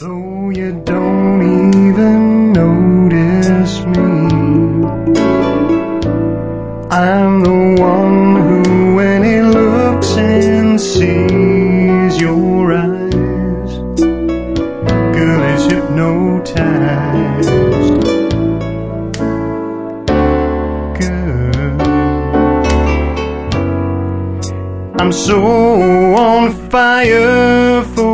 Though you don't even notice me, I'm the one who, when he looks and sees your eyes, girl, is hypnotized. Girl, I'm so on fire for